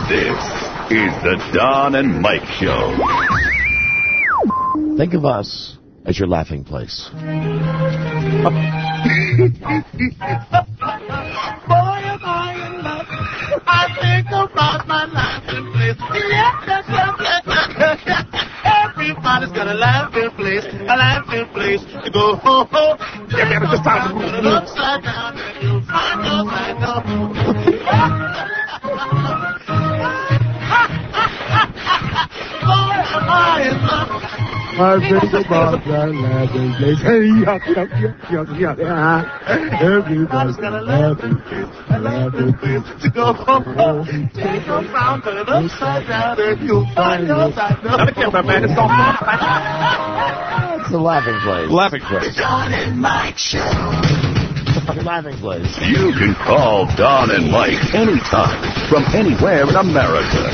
This is the Don and Mike Show. Think of us as your laughing place. Boy, am I in love. I think about my laughing place. Everybody's got a laughing place, a laughing place to go home. Just upside down, and you'll find yourself down. Boy, am I in love. I think about that laughing place. Hey, yuck. Everybody's got a laughing place to go home. Take a round, turn it upside down, and you'll find yourself down. It's the laughing place. Laughing place. Don and Mike Show. Laughing place. You can call Don and Mike anytime from anywhere in America.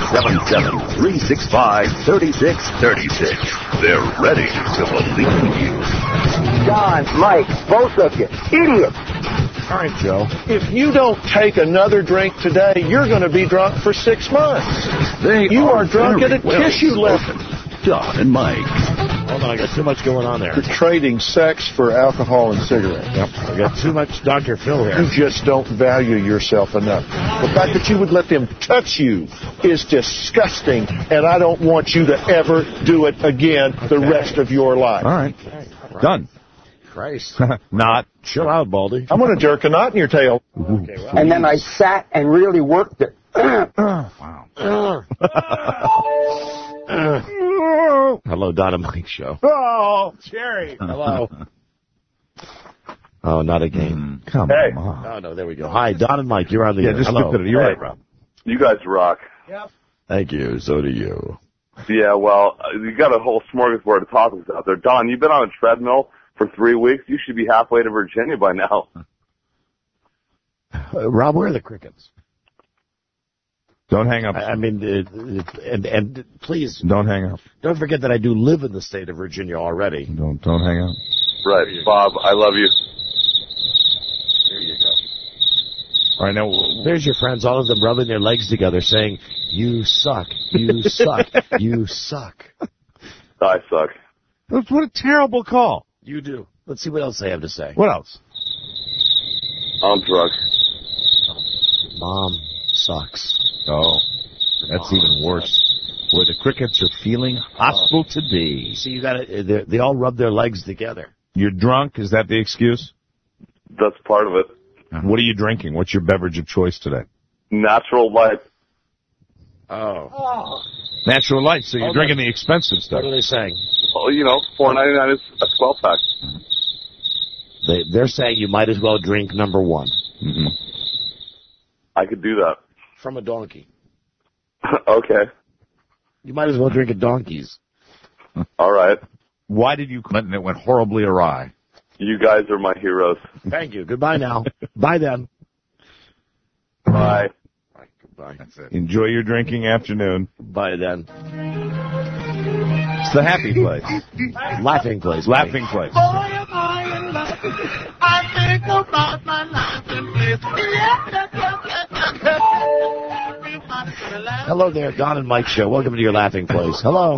877-365-3636. They're ready to believe you. Don, Mike, both of you, idiots. All right, Joe. If you don't take another drink today, you're going to be drunk for 6 months. You are drunk at a tissue level. Don and Mike. Hold on, I got too much going on there. You're trading sex for alcohol and cigarettes. Yep, I got too much Dr. Phil here. You just don't value yourself enough. The fact that you would let them touch you is disgusting, and I don't want you to ever do it again the rest of your life. All right. Done. Christ. Not. Chill out, Baldy. I'm going to jerk a knot in your tail. Okay, well. And then I sat and really worked it. Wow. Hello, Don and Mike Show. Oh, Jerry. Hello. Oh, not again. Come Hey. on. Oh, no, there we go. Hi, Don and Mike. You're on the air. Just Hello. look at it. You're right, Rob. You guys rock. Thank you. So do you. Yeah, well, you got a whole smorgasbord of topics out there. Don, you've been on a treadmill for 3 weeks. You should be halfway to Virginia by now. Rob, where are the crickets? Don't hang up. I mean, and please Don't hang up. don't forget that I do live in the state of Virginia already. Don't hang up. Right, Bob, I love you. There you go. All right, now, There's your friends, all of them rubbing their legs together, saying, "You suck, you suck, you suck." I suck. what a terrible call. You do. Let's see what else they have to say. What else? I'm drunk. Mom sucks. Oh, that's even worse. Where the crickets are feeling hostile today. See, you got to. They all rub their legs together. You're drunk? Is that the excuse? That's part of it. What are you drinking? What's your beverage of choice today? Natural life. Oh. Natural Light. So you're Hold drinking on. the expensive What stuff. are they saying? Well, you know, $4.99 is a 12-pack. They're saying you might as well drink number one Mm-hmm. I could do that. from a donkey. Okay. You might as well drink a donkey's. All right. Why did you Clinton? It went horribly awry. You guys are my heroes. Thank you. Goodbye now. Bye then. Bye. Right, goodbye. That's it. Enjoy your drinking afternoon. Bye then. It's the happy place. Laughing place. Laughing place. Boy, am I in love. I think about my laughing place. Everybody's got a laugh. Hello there, Don and Mike Show. Welcome to your laughing place. Hello.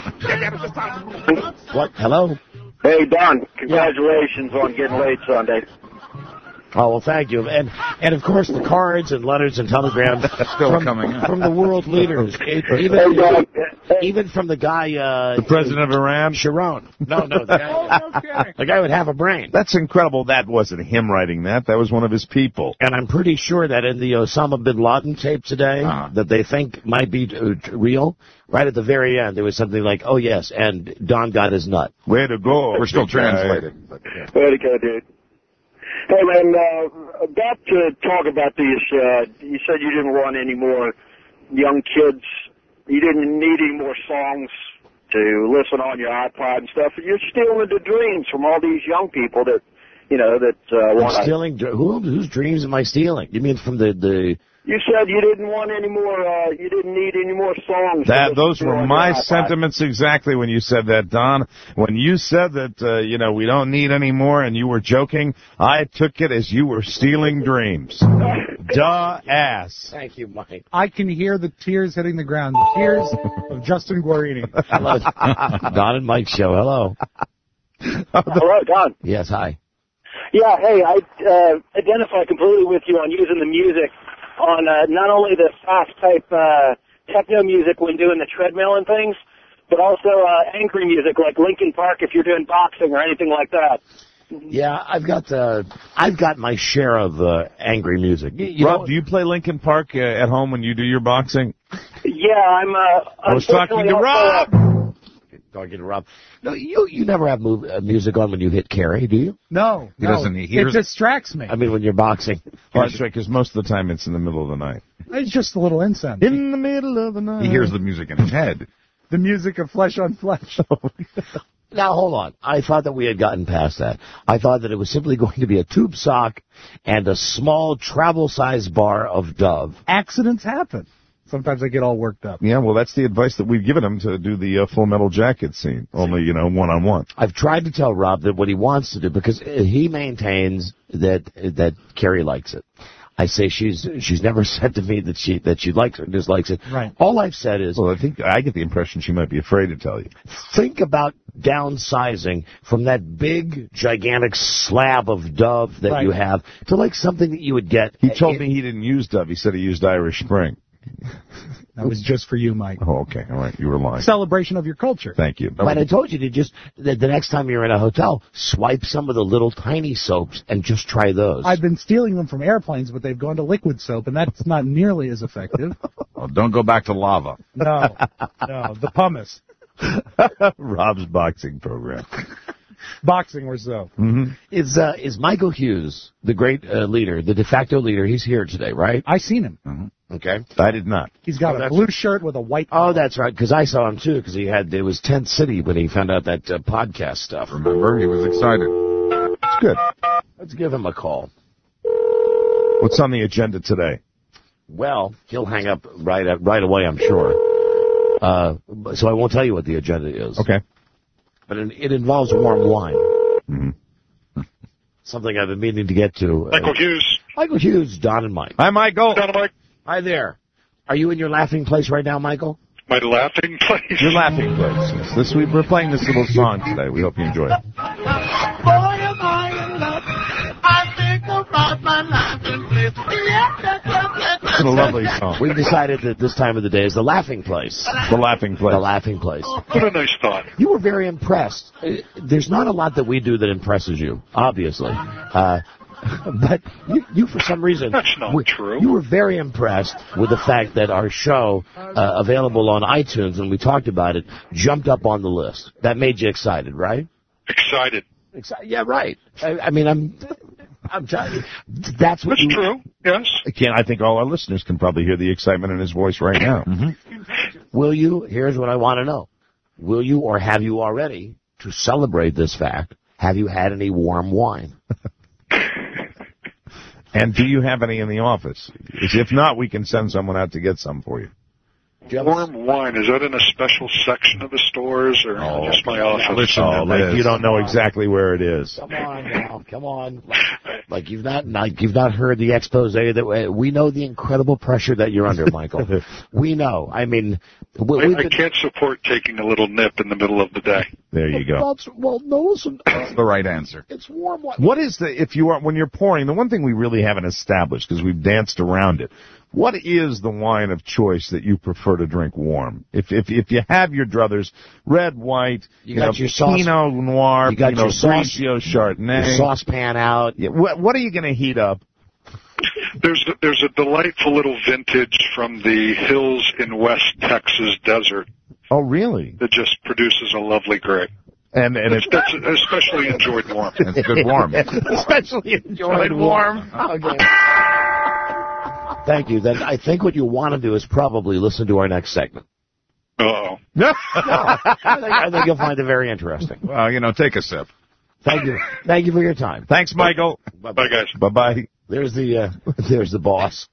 What? Hello? Hey, Don, congratulations on getting laid Sunday. Oh, well, thank you. And of course, the cards and letters and telegrams Still coming in. from the world leaders. Even from the guy... The president of Iran? Sharon. No, the guy, the guy with half a brain. That's incredible. That wasn't him writing that. That was one of his people. And I'm pretty sure that in the Osama bin Laden tape today that they think might be real, right at the very end, there was something like, oh, yes, and Don got his nut. Way to go. We're still translating. Way to go, dude. Hey, man, about to talk about these, you said you didn't want any more young kids. You didn't need any more songs to listen on your iPod and stuff. You're stealing the dreams from all these young people that, you know, that want to... Stealing? Whose dreams am I stealing? You mean from the You said you didn't want any more. You didn't need any more songs. Those were my sentiments exactly when you said that, Don. When you said that, we don't need any more, and you were joking, I took it as you were stealing dreams. Duh ass. Thank you, Mike. I can hear the tears hitting the ground. The tears of Justin Guarini. Hello. Don and Mike show. Hello. Hello, Don. Yes, hi. Yeah, hey, I identify completely with you on using the music on not only the fast-type techno music when doing the treadmill and things, but also angry music like Linkin Park if you're doing boxing or anything like that. Yeah, I've got my share of angry music. Rob, do you play Linkin Park at home when you do your boxing? Yeah, I was talking to Rob. Talking to Rob. No, you never have music on when you hit Carrie, do you? No. He doesn't. It distracts me. I mean, when you're boxing. Well, that's right, because most of the time it's in the middle of the night. It's just a little incense. In the middle of the night. He hears the music in his head. The music of Flesh on Flesh. Now, hold on. I thought that we had gotten past that. I thought that it was simply going to be a tube sock and a small travel-sized bar of Dove. Accidents happen. Sometimes I get all worked up. Yeah, well, that's the advice that we've given him to do the Full Metal Jacket scene, only, one-on-one. I've tried to tell Rob that what he wants to do, because he maintains that Carrie likes it. I say she's never said to me that she likes it or dislikes it. Right. All I've said is, well, I get the impression she might be afraid to tell you. Think about downsizing from that big, gigantic slab of Dove that you have to like something that you would get. He told me he didn't use Dove. He said he used Irish Spring. That was just for you, Mike. Oh, okay. All right. You were lying. Celebration of your culture. Thank you. But I told you to just, the next time you're in a hotel, swipe some of the little tiny soaps and just try those. I've been stealing them from airplanes, but they've gone to liquid soap, and that's not nearly as effective. Oh, don't go back to lava. No, the pumice. Rob's boxing program. Boxing or so. Mm-hmm. Is Michael Hughes, the great leader, the de facto leader, he's here today, right? I seen him. Mm-hmm. Okay. I did not. He's got a blue shirt with a white... Oh, that's right, because I saw him, too, because it was Tent City when he found out that podcast stuff. Remember? He was excited. It's good. Let's give him a call. What's on the agenda today? Well, he'll hang up right away, I'm sure. So I won't tell you what the agenda is. Okay. But it involves warm wine. Mm-hmm. Something I've been meaning to get to. Michael Hughes. Michael Hughes, Don and Mike. Hi, Michael. Don and Mike. Hi there. Are you in your laughing place right now, Michael? My laughing place. Your laughing place. Yes. We're playing this little song today. We hope you enjoy it. Boy, am I in love. I think about my laughing place. It's a lovely song. We've decided that this time of the day is the laughing place. The laughing place. The laughing place. What a nice thought. You were very impressed. There's not a lot that we do that impresses you, obviously. But you for some reason... That's not true. You were very impressed with the fact that our show, available on iTunes, when we talked about it, jumped up on the list. That made you excited, right? Excited. Yeah, right. I mean, I'm trying. That's true. Yes. I think all our listeners can probably hear the excitement in his voice right now. Mm-hmm. Will you? Here's what I want to know. Will you, or have you already, to celebrate this fact, have you had any warm wine? And do you have any in the office? If not, we can send someone out to get some for you. Warm wine, is that in a special section of the stores or just my office? Listen, you don't know exactly where it is. Come on now, come on. Like you've not heard the expose that we know the incredible pressure that you're under, Michael. We know. I mean, I can't support taking a little nip in the middle of the day. There you go. Well, no, listen. That's the right answer. It's warm wine. What is when you're pouring, the one thing we really haven't established because we've danced around it. What is the wine of choice that you prefer to drink warm? If you have your druthers, red, white, you got your sauce, Pinot Noir, you got your sauce, Grigio, Chardonnay, your saucepan out. Yeah, what are you going to heat up? There's a delightful little vintage from the hills in West Texas desert. Oh, really? That just produces a lovely grape. And that's especially enjoyed warm. It's good warm. Especially enjoyed warm. Okay. Thank you. Then I think what you want to do is probably listen to our next segment. Uh-oh. No. I think you'll find it very interesting. Well, take a sip. Thank you. Thank you for your time. Thanks, Michael. Bye, guys. Bye-bye. There's the boss.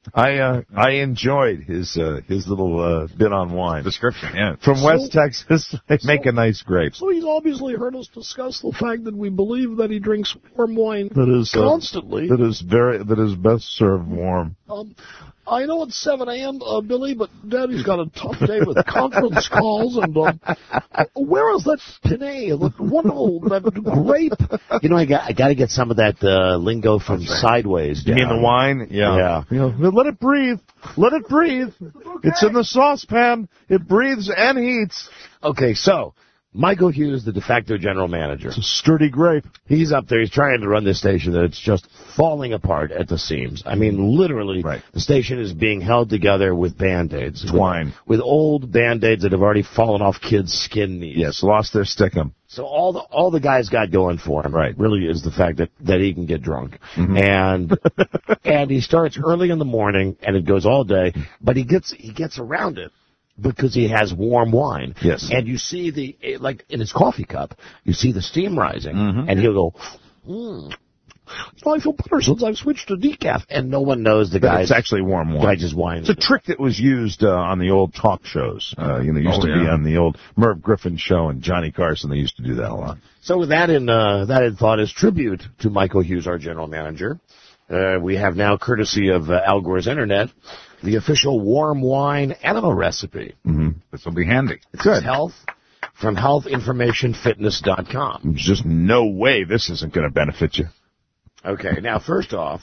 I enjoyed his little bit on wine. Description, yeah. From West Texas, they make a nice grape. So he's obviously heard us discuss the fact that we believe that he drinks warm wine That is constantly. That is best served warm. I know it's 7 a.m., Billy, but Daddy's got a tough day with conference calls, and where is that Pinay, that wonderful, that grape? You know, I got to get some of that lingo from Sideways down. You mean the wine? Yeah. Let it breathe. Let it breathe. Okay. It's in the saucepan. It breathes and heats. Okay, so Michael Hughes, the de facto general manager. It's a sturdy grape. He's up there. He's trying to run this station that it's just falling apart at the seams. I mean, literally, The station is being held together with Band-Aids. Twine. With old Band-Aids that have already fallen off kids' skin knees. Yes, lost their stickum. So all the guy's got going for him, really is the fact that he can get drunk. Mm-hmm. And he starts early in the morning, and it goes all day, but he gets around it. Because he has warm wine. Yes. And you see like in his coffee cup, you see the steam rising, and he'll go, I feel better since I've switched to decaf. And no one knows the guy. It's actually warm wine. Guy just wine. It's a trick that was used on the old talk shows. Used to be on the old Merv Griffin show and Johnny Carson. They used to do that a lot. So with that in thought as tribute to Michael Hughes, our general manager, we have now, courtesy of Al Gore's Internet, the official warm wine enema recipe. Mm-hmm. This will be handy. It's good. From healthinformationfitness.com. There's just no way this isn't going to benefit you. Okay, now first off,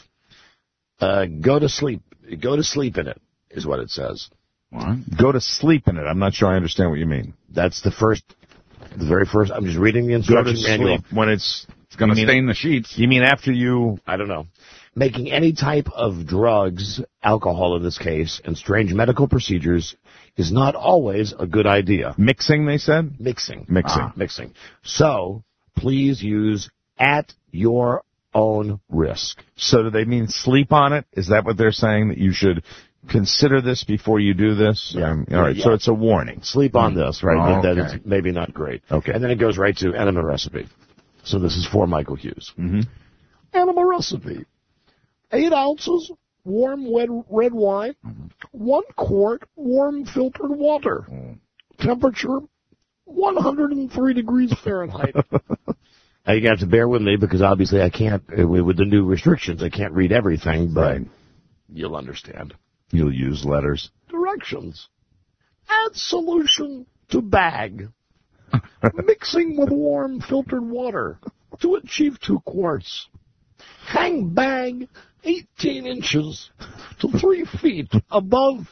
go to sleep. Go to sleep in it, is what it says. What? Go to sleep in it. I'm not sure I understand what you mean. That's the very first. I'm just reading the instruction manual. Sleep when it's going to stain the sheets. You mean after you? I don't know. Making any type of drugs, alcohol in this case, and strange medical procedures is not always a good idea. Mixing, they said? Mixing. Mixing. So, please use at your own risk. So do they mean sleep on it? Is that what they're saying, that you should consider this before you do this? Yeah. All right, so it's a warning. Sleep on this, right? Oh, that it's maybe not great. Okay. And then it goes right to enema recipe. So this is for Michael Hughes. Mm-hmm. Enema recipe. 8 ounces warm red wine, 1 quart warm filtered water. Temperature 103 degrees Fahrenheit. Now you're going to have to bear with me because obviously I can't, with the new restrictions, I can't read everything, but you'll understand. You'll use letters. Directions. Add solution to bag. Mixing with warm filtered water to achieve 2 quarts. Hang bag 18 inches to 3 feet above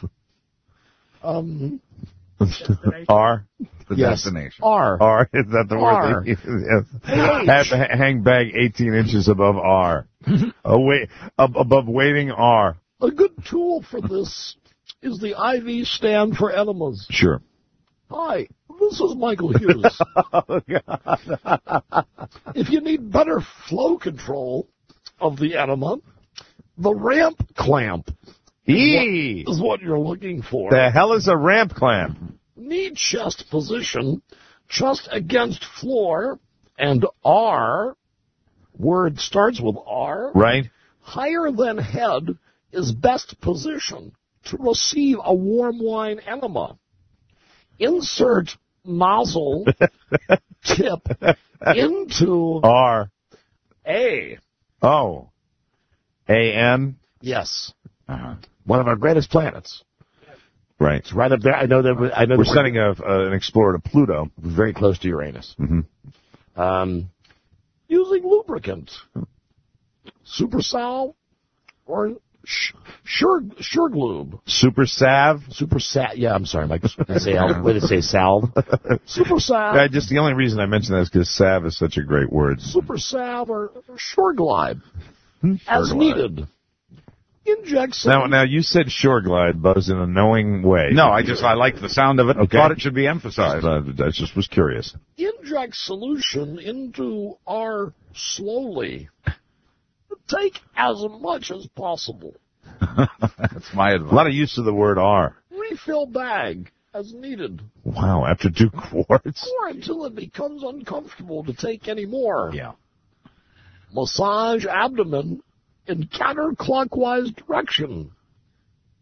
R? The yes. destination. R. Is that the R. word? Yes. Hang bag 18 inches above R. Above waiting R. A good tool for this is the IV stand for enemas. Sure. Hi, this is Michael Hughes. Oh, God. If you need better flow control of the enema, the ramp clamp is what you're looking for. The hell is a ramp clamp? Knee chest position, chest against floor, and R, word starts with R. Right. Higher than head is best position to receive a warm wine enema. Insert nozzle tip into R. A. Oh. A-N? Yes. One of our greatest planets. Right. It's right up there. I know we're sending an explorer to Pluto. Very close to Uranus. Mm-hmm. Using lubricant. Super Sal or Sure Glube. Super Salve? Yeah, I'm sorry, Mike. Did it say salve? Super Salve. Yeah, just the only reason I mention that is because salve is such a great word. Super Salve or Sure Glide. As needed. Inject some. Now you said Sure Glide, Buzz, in a knowing way. No, I liked the sound of it. Okay. Thought it should be emphasized. I just was curious. Inject solution into R slowly. Take as much as possible. That's my advice. A lot of use of the word R. Refill bag as needed. Wow, after 2 quarts? Or until it becomes uncomfortable to take any more. Yeah. Massage abdomen in counterclockwise direction.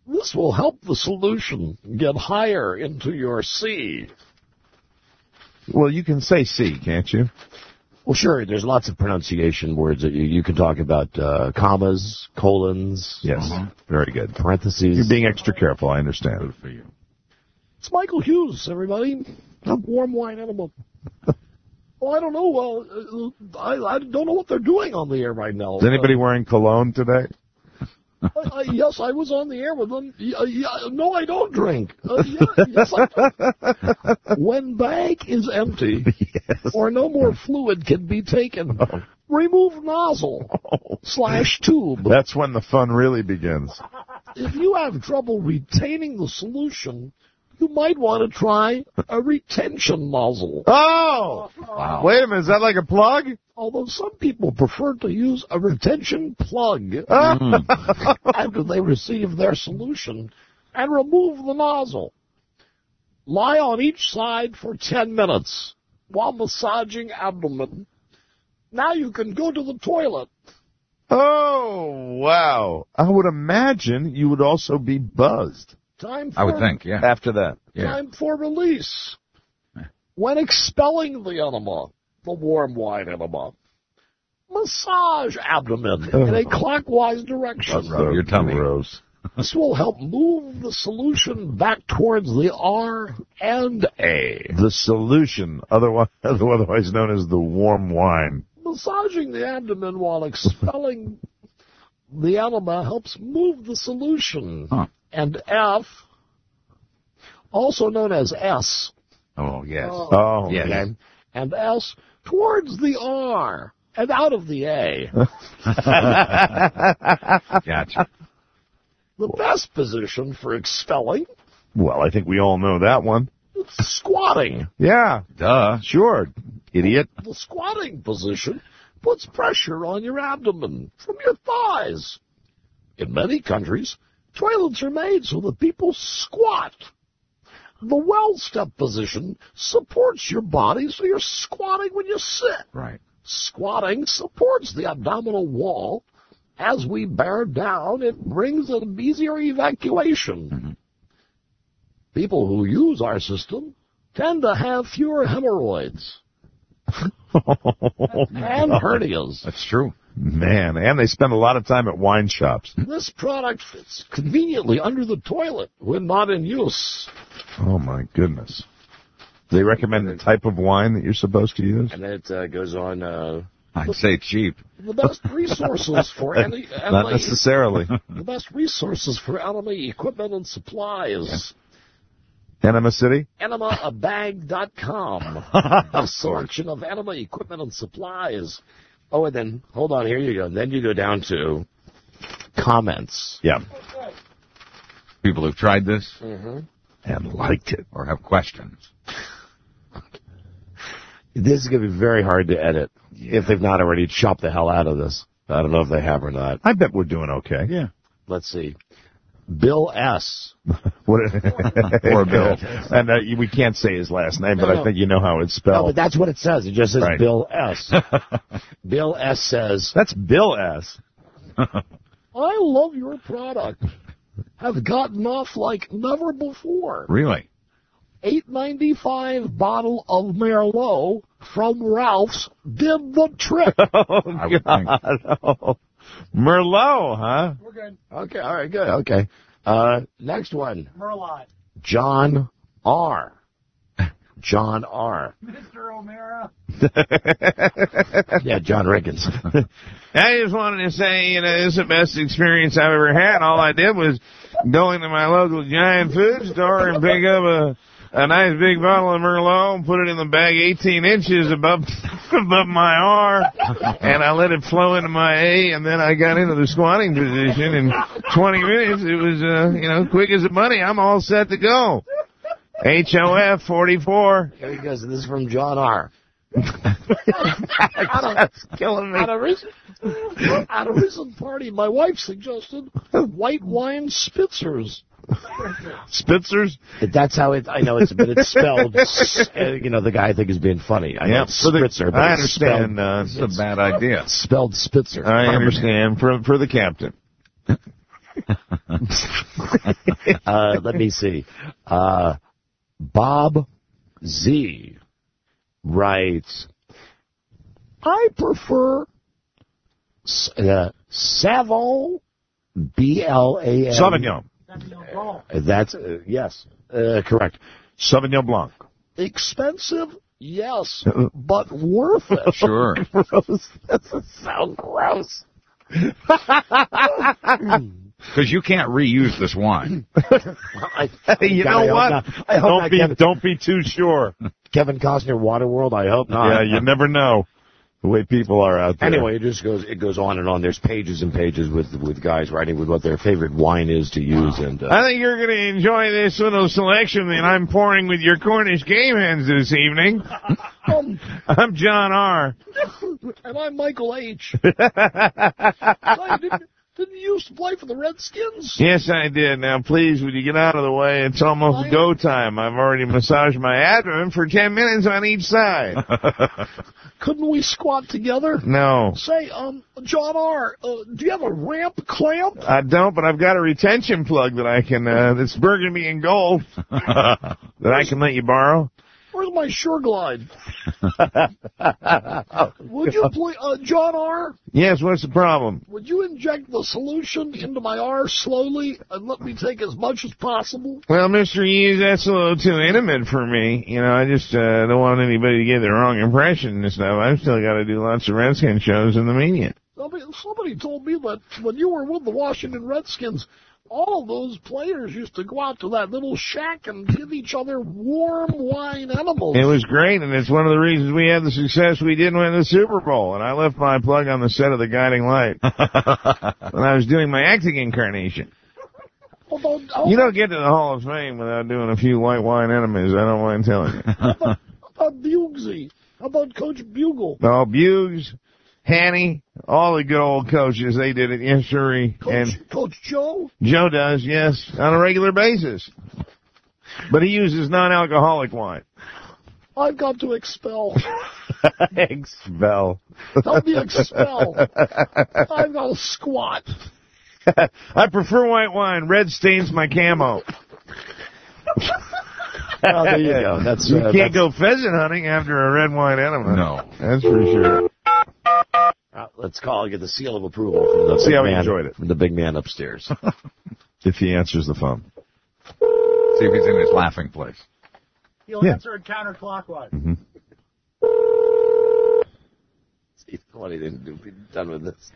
This will help the solution get higher into your sea. Well, you can say C, can't you? Well, sure. There's lots of pronunciation words that you can talk about. Commas, colons. Yes. Very good. Parentheses. You're being extra careful. I understand. Good for you. It's Michael Hughes, everybody. Warm wine enema. Well, I don't know. I don't know what they're doing on the air right now. Is anybody wearing cologne today? Yes, I was on the air with them. No, I don't drink. Yes, I don't. When bag is empty or no more fluid can be taken, remove nozzle / tube. That's when the fun really begins. If you have trouble retaining the solution, you might want to try a retention nozzle. Oh! Wow. Wait a minute, is that like a plug? Although some people prefer to use a retention plug after they receive their solution and remove the nozzle. Lie on each side for 10 minutes while massaging abdomen. Now you can go to the toilet. Oh, wow. I would imagine you would also be buzzed. I would think, yeah. After that. Yeah. Time for release. When expelling the enema, the warm wine enema, massage abdomen in a clockwise direction. Rub your tummy. Gross. This will help move the solution back towards the R and A. The solution, otherwise known as the warm wine. Massaging the abdomen while expelling the enema helps move the solution. Huh. And F, also known as S. Oh, yes. Yes. Okay. And S towards the R and out of the A. Gotcha. The best position for expelling, Well, I think we all know that one. it's squatting. Yeah. Duh. Sure, idiot. The squatting position puts pressure on your abdomen from your thighs. In many countries, toilets are made so that people squat. The well-step position supports your body so you're squatting when you sit. Right. Squatting supports the abdominal wall. As we bear down, it brings an easier evacuation. Mm-hmm. People who use our system tend to have fewer hemorrhoids and hernias. That's true. Man, and they spend a lot of time at wine shops. This product fits conveniently under the toilet when not in use. Oh, my goodness. They recommend the type of wine that you're supposed to use? And then it goes on. I'd say cheap. The best resources for Not necessarily. The best resources for enemy equipment and supplies. Enema City? EnemaAbag.com. A selection of enema equipment and supplies. Oh, and then, hold on, here you go. Then you go down to comments. Yeah. People who've tried this And liked it. or have questions. This is going to be very hard to edit if they've not already chopped the hell out of this. I don't know if they have or not. I bet we're doing okay. Yeah. Let's see. Bill S. What, Or Bill. And we can't say his last name, but No. I think you know how it's No, spelled. but that's what it says. It just says Right. Bill S. Bill S. says, That's Bill S. I love your product. Have gotten off like never before. Really? $8.95 bottle of Merlot from Ralph's did the trick. I would think. Oh. Merlot, huh? We're good. okay, all right, good, okay. Next one. Merlot. John R. John R. Mr. O'Mara. Yeah, John Rickens. I just wanted to say, this is the best experience I've ever had. All I did was go into my local giant food store and pick up a nice big bottle of Merlot and put it in the bag 18 inches above my R, and I let it flow into my A, and then I got into the squatting position. In 20 minutes, it was, quick as a bunny. I'm all set to go. HOF 44. Here he goes. This is from John R. That's killing me. At a recent party, my wife suggested white wine Spitzers. Spitzers? That's how it, I know, but it's spelled, the guy I think is being funny. I know it's Spritzer, but I it's spelled, It's a bad idea. spelled Spitzer. I understand. For the captain. Let me see. Bob Z writes, I prefer Savon, B-L-A-N. Sauvignon. That's, yes, correct. Sauvignon Blanc. Expensive, yes, but worth it. Sure. Gross. That sounds gross. Because you can't reuse this wine. You know what? Don't be too sure. Kevin Costner, Waterworld, I hope not. Yeah, you never know the way people are out there. Anyway, it goes on and on. There's pages and pages with guys writing with what their favorite wine is to use. And I think you're going to enjoy this little selection that I'm pouring with your Cornish game hens this evening. I'm John R. And I'm Michael H. Didn't you used to play for the Redskins? Yes, I did. Now, please, would you get out of the way? It's almost go time. I've already massaged my abdomen for 10 minutes on each side. Couldn't we squat together? No. Say, John R., do you have a ramp clamp? I don't, but I've got a retention plug that I can, that's burgundy and gold, that I can let you borrow. Where's my Sureglide? Would you please, John R.? Yes, what's the problem? Would you inject the solution into my R slowly and let me take as much as possible? Well, Mr. Hughes, that's a little too intimate for me. You know, I just don't want anybody to get the wrong impression and stuff. I've still got to do lots of Redskin shows in the media. Somebody told me that when you were with the Washington Redskins, all those players used to go out to that little shack and give each other warm wine enemas. It was great, and it's one of the reasons we had the success we did win the Super Bowl. And I left my plug on the set of The Guiding Light when I was doing my acting incarnation. You don't get to the Hall of Fame without doing a few white wine enemas, I don't mind telling you. How about Bugsy? How about Coach Bugle? Oh, Buggs, Hanny, all the good old coaches, they did it, yes, sir. Coach Joe? Joe does, yes, on a regular basis. But he uses non-alcoholic wine. I've got to expel. Expel. Tell me expel. I've got to squat. I prefer white wine. Red stains my camo. Well, there you go. You can't go pheasant hunting after a red wine enema. No. That's for sure. Let's call and get the seal of approval from the See big how man, he enjoyed it. from the big man upstairs. If he answers the phone. See if he's in his laughing place. He'll answer it counterclockwise. Mm-hmm. See what he didn't do. Be done with this.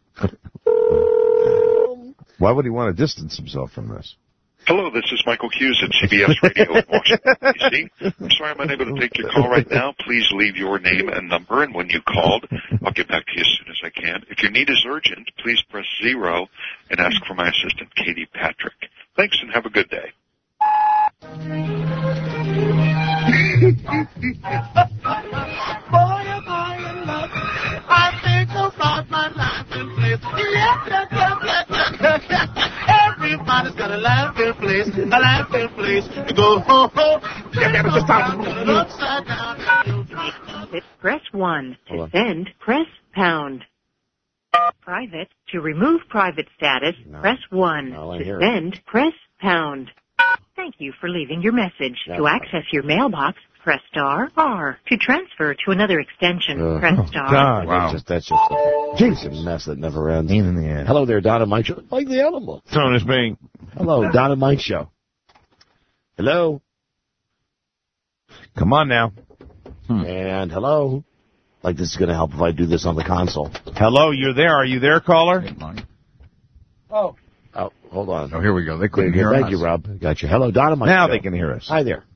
Why would he want to distance himself from this? Hello, this is Michael Hughes at CBS Radio in Washington, D.C. I'm sorry I'm unable to take your call right now. Please leave your name and number, and when you called, I'll get back to you as soon as I can. If your need is urgent, please press 0 and ask for my assistant, Katie Patrick. Thanks, and have a good day. Boy, am I in love. I think about my life in place. Everybody's got a laughing place, a laughing place. You go ho ho. Upside down. Press 1 to send. Press pound. Private. To remove private status, press 1. To send, press pound. Thank you for leaving your message. To access your mailbox, press star R. To transfer to another extension, press star. God, wow. That's just a mess that never ends. In the end. Hello there, Don and Mike Show. Like the animal. Phone is being. Hello, Don and Mike Show. Hello. Come on now. And hello. Like this is going to help if I do this on the console. Hello, you're there. Are you there, caller? Oh. Oh, hold on. Oh, here we go. They couldn't hear us. Thank you, Rob. Got you. Hello, Don and Mike Now Show. they can hear us. Hi there.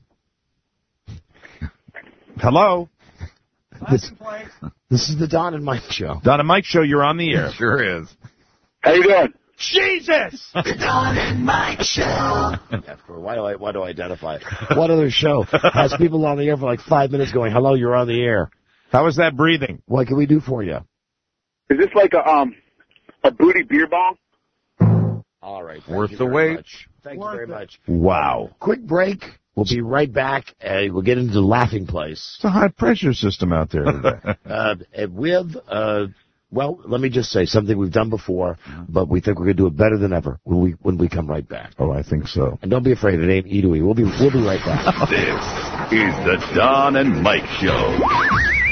Hello. This is the Don and Mike Show. Don and Mike Show, you're on the air. Sure is. How you doing? Jesus! The Don and Mike Show. Why do I identify it? What other show has people on the air for like 5 minutes going, hello, you're on the air? How is that breathing? What can we do for you? Is this like a booty beer bong? All right. Worth the wait. Thank you very much. Wow. Quick break. We'll be right back. We'll get into the laughing place. It's a high pressure system out there today. With Well, let me just say something we've done before, but we think we're going to do it better than ever when we come right back. Oh, I think so. And don't be afraid, it ain't E to E. We'll be right back. This is the Don and Mike Show.